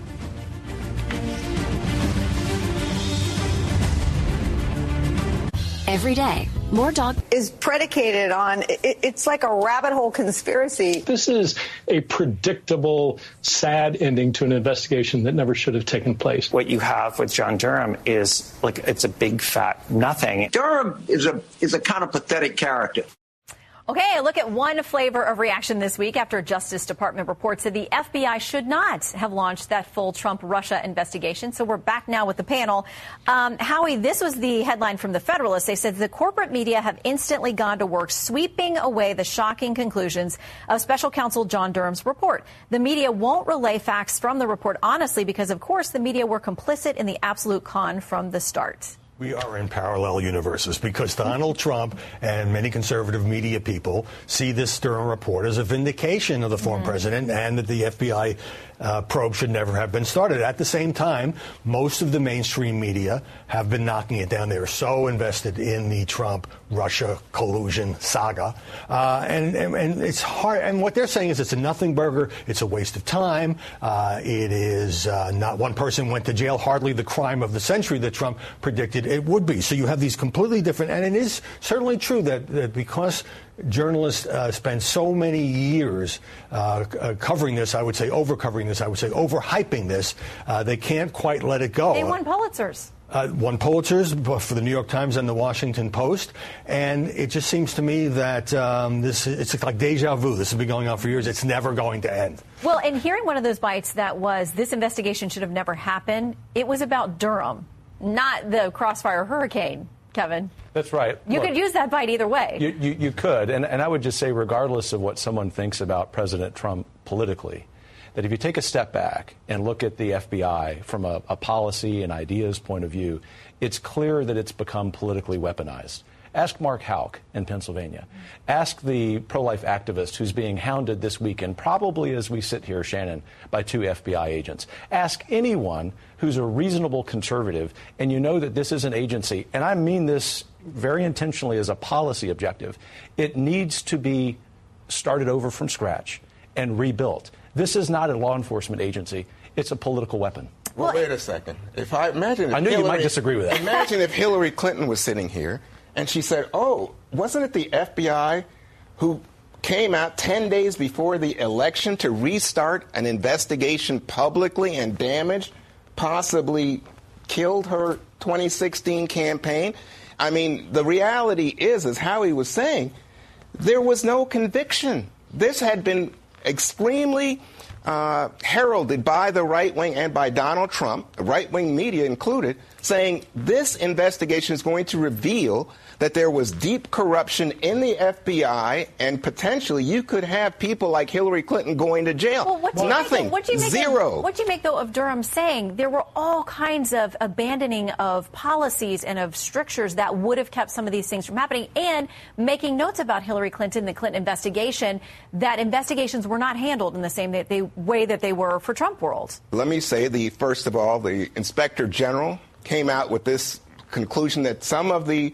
Speaker 20: Every day, more dog
Speaker 21: is predicated on it, it's like a rabbit hole conspiracy.
Speaker 22: This is a predictable, sad ending to an investigation that never should have taken place.
Speaker 23: What you have with John Durham is like it's a big fat nothing.
Speaker 24: Durham is a is a kind of pathetic character.
Speaker 5: Okay, a look at one flavor of reaction this week after Justice Department reports that the F B I should not have launched that full Trump-Russia investigation. So we're back now with the panel. Um, Howie, this was the headline from The Federalist. They said the corporate media have instantly gone to work sweeping away the shocking conclusions of Special Counsel John Durham's report. The media won't relay facts from the report honestly because, of course, the media were complicit in the absolute con from the start.
Speaker 16: We are in parallel universes because Donald Trump and many conservative media people see this Durham report as a vindication of the former mm-hmm. president and that the F B I uh, probe should never have been started. At the same time, most of the mainstream media have been knocking it down. They are so invested in the Trump-Russia collusion saga. Uh, and, and, and it's hard. And what they're saying is it's a nothing burger. It's a waste of time. Uh, it is uh, not one person went to jail, hardly the crime of the century that Trump predicted it would be. So you have these completely different, and it is certainly true that, that because journalists uh, spend so many years uh, uh, covering this, I would say over-covering this, I would say overhyping this, uh, they can't quite let it go.
Speaker 5: They won Pulitzers.
Speaker 16: Uh, won Pulitzers for the New York Times and the Washington Post, and it just seems to me that um, this it's like deja vu. This has been going on for years. It's never going to end.
Speaker 5: Well, and hearing one of those bites that was this investigation should have never happened, it was about Durham, not the Crossfire Hurricane, Kevin.
Speaker 17: That's right.
Speaker 5: You
Speaker 17: Look,
Speaker 5: could use that bite either way.
Speaker 17: You, you, you could. And, and I would just say, regardless of what someone thinks about President Trump politically, that if you take a step back and look at the F B I from a, a policy and ideas point of view, it's clear that it's become politically weaponized. Ask Mark Houck in Pennsylvania. Ask the pro-life activist who's being hounded this weekend, probably as we sit here, Shannon, by two F B I agents. Ask anyone who's a reasonable conservative, and you know that this is an agency, and I mean this very intentionally as a policy objective. It needs to be started over from scratch and rebuilt. This is not a law enforcement agency. It's a political weapon.
Speaker 19: Well, wait a second. If I imagine, if
Speaker 17: I knew
Speaker 19: Hillary,
Speaker 17: you might disagree with that.
Speaker 19: Imagine if Hillary Clinton was sitting here and she said, "Oh, wasn't it the F B I who came out ten days before the election to restart an investigation publicly and damaged, possibly killed her twenty sixteen campaign?" I mean, the reality is, as Howie was saying, there was no conviction. This had been extremely uh, heralded by the right wing and by Donald Trump, right wing media included, saying this investigation is going to reveal that there was deep corruption in the F B I, and potentially you could have people like Hillary Clinton going to jail.
Speaker 5: Well, what do you
Speaker 19: Nothing.
Speaker 5: Make, what do you make
Speaker 19: Zero.
Speaker 5: Of, what do you make, though, of Durham saying there were all kinds of abandoning of policies and of strictures that would have kept some of these things from happening, and making notes about Hillary Clinton, the Clinton investigation, that investigations were not handled in the same that they, way that they were for Trump world?
Speaker 19: Let me say, the first of all, the Inspector General came out with this conclusion that some of the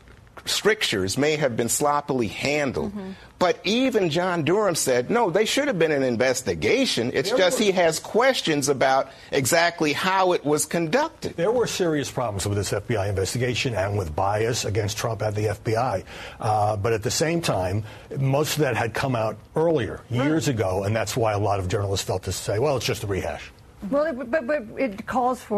Speaker 19: strictures may have been sloppily handled. Mm-hmm. But even John Durham said, no, they should have been an investigation. It's there just were, he has questions about exactly how it was conducted.
Speaker 16: There were serious problems with this F B I investigation and with bias against Trump at the F B I. Uh, but at the same time, most of that had come out earlier, years right. ago, and that's why a lot of journalists felt to say, well, it's just a rehash.
Speaker 15: Well, but, but it calls for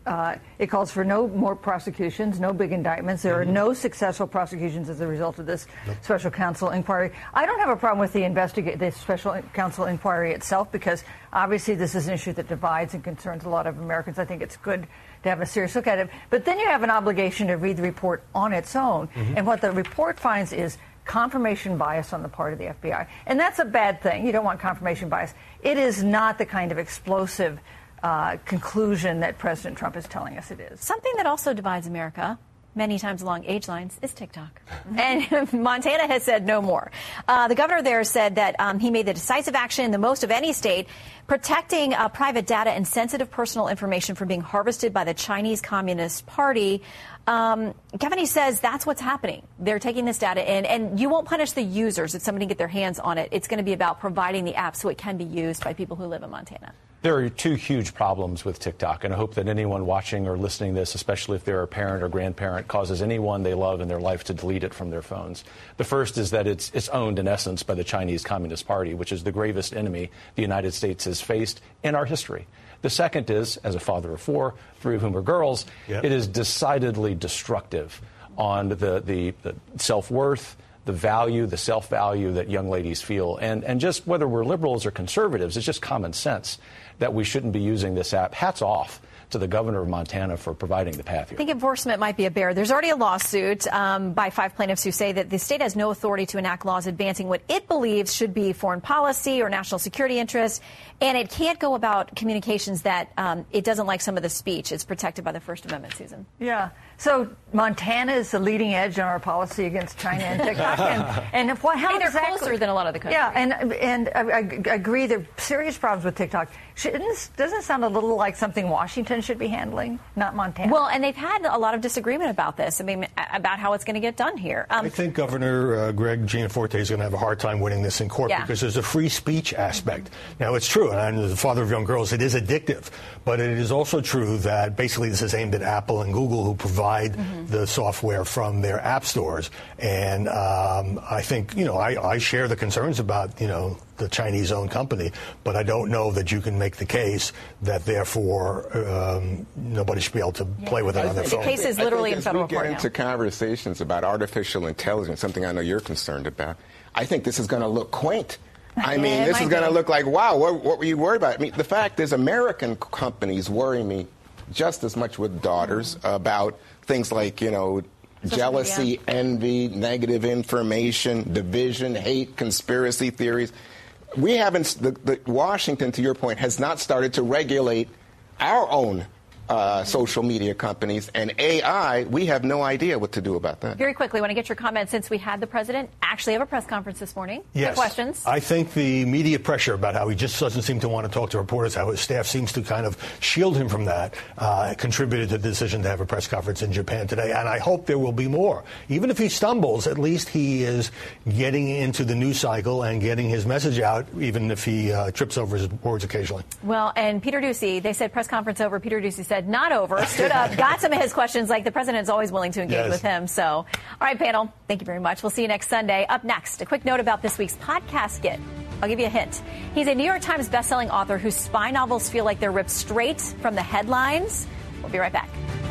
Speaker 15: Uh, it calls for no more prosecutions, no big indictments. There mm-hmm. are no successful prosecutions as a result of this nope. special counsel inquiry. I don't have a problem with the investigate the special counsel inquiry itself, because obviously this is an issue that divides and concerns a lot of Americans. I think it's good to have a serious look at it. But then you have an obligation to read the report on its own. Mm-hmm. And what the report finds is confirmation bias on the part of the F B I. And that's a bad thing. You don't want confirmation bias. It is not the kind of explosive Uh, conclusion that President Trump is telling us it is.
Speaker 5: Something that also divides America many times along age lines is TikTok. And Montana has said no more. Uh, the governor there said that um, he made the decisive action, the most of any state, protecting uh, private data and sensitive personal information from being harvested by the Chinese Communist Party. Um, Kevin says that's what's happening. They're taking this data in, and you won't punish the users if somebody can get their hands on it. It's going to be about providing the app so it can be used by people who live in Montana.
Speaker 17: There are two huge problems with TikTok, and I hope that anyone watching or listening to this, especially if they're a parent or grandparent, causes anyone they love in their life to delete it from their phones. The first is that it's, it's owned, in essence, by the Chinese Communist Party, which is the gravest enemy the United States has faced in our history. The second is, as a father of four, three of whom are girls, yep. it is decidedly destructive on the, the, the self-worth, the value, the self-value that young ladies feel. And, and just whether we're liberals or conservatives, it's just common sense that we shouldn't be using this app. Hats off to the governor of Montana for providing the path here.
Speaker 5: I think enforcement might be a bear. There's already a lawsuit um, by five plaintiffs who say that the state has no authority to enact laws advancing what it believes should be foreign policy or national security interests, and it can't go about communications that um, it doesn't like some of the speech. It's protected by the First Amendment, Susan.
Speaker 15: Yeah. So Montana is the leading edge in our policy against China and TikTok. and, and if, what, how
Speaker 5: hey, they're
Speaker 15: exactly,
Speaker 5: closer than a lot of the country.
Speaker 15: Yeah, and and I, I agree there are serious problems with TikTok. Shouldn't this, doesn't it sound a little like something Washington should be handling, not Montana?
Speaker 5: Well, and they've had a lot of disagreement about this. I mean, about how it's going to get done here. Um,
Speaker 16: I think Governor uh, Greg Gianforte is going to have a hard time winning this in court yeah. because there's a free speech aspect. Mm-hmm. Now, it's true, and I'm the father of young girls, it is addictive. But it is also true that basically this is aimed at Apple and Google, who provide mm-hmm. the software from their app stores. And um, I think, you know, I, I share the concerns about, you know, the Chinese-owned company, but I don't know that you can make the case that, therefore, um, nobody should be able to yeah. play with it I on their
Speaker 5: the
Speaker 16: phone.
Speaker 5: The case is literally in federal court now.
Speaker 19: As we get into conversations about artificial intelligence, something I know you're concerned about, I think this is going to look quaint. I mean, yeah, this is going to look like, wow, what, what were you worried about? I mean, the fact is American companies worry me just as much with daughters mm-hmm. about things like, you know, Social jealousy, media. envy, negative information, division, hate, conspiracy theories. We haven't, the, the, Washington, to your point, has not started to regulate our own uh, social media companies, and A I, we have no idea what to do about that.
Speaker 5: Very quickly, I want to get your comments since we had the president actually have a press conference this morning.
Speaker 16: Yes.
Speaker 5: No questions.
Speaker 16: I think the media pressure about how he just doesn't seem to want to talk to reporters, how his staff seems to kind of shield him from that, uh, contributed to the decision to have a press conference in Japan today. And I hope there will be more. Even if he stumbles, at least he is getting into the news cycle and getting his message out, even if he uh, trips over his words occasionally.
Speaker 5: Well, and Peter Doocy, they said press conference over. Peter Doocy said not over, stood up, got some of his questions, like the president is always willing to engage yes. with him. So, all right, panel, thank you very much. We'll see you next Sunday. Up next, a quick note about this week's podcast skit. I'll give you a hint. He's a New York Times bestselling author whose spy novels feel like they're ripped straight from the headlines. We'll be right back.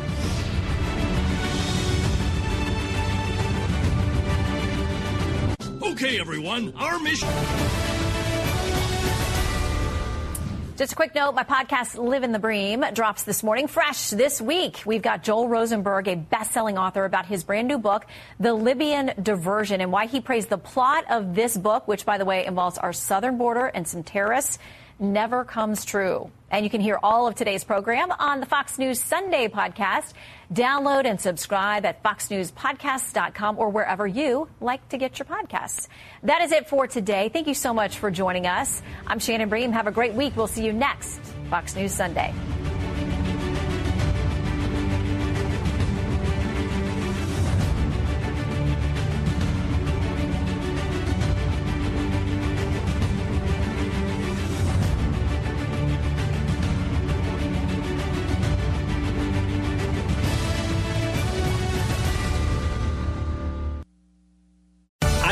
Speaker 1: Okay, everyone, our mission...
Speaker 5: Just a quick note, my podcast, Live in the Bream, drops this morning. Fresh this week, we've got Joel Rosenberg, a best-selling author, about his brand new book, The Libyan Diversion, and why he praised the plot of this book, which, by the way, involves our southern border and some terrorists, never comes true. And you can hear all of today's program on the Fox News Sunday podcast. Download and subscribe at fox news podcasts dot com or wherever you like to get your podcasts. That is it for today. Thank you so much for joining us. I'm Shannon Bream. Have a great week. We'll see you next Fox News Sunday.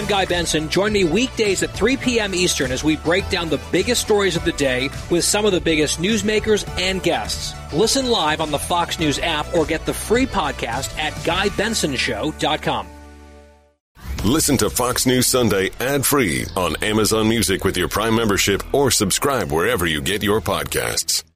Speaker 3: I'm Guy Benson. Join me weekdays at three p.m. Eastern as we break down the biggest stories of the day with some of the biggest newsmakers and guests. Listen live on the Fox News app or get the free podcast at guy benson show dot com.
Speaker 4: Listen to Fox News Sunday ad-free on Amazon Music with your Prime membership or subscribe wherever you get your podcasts.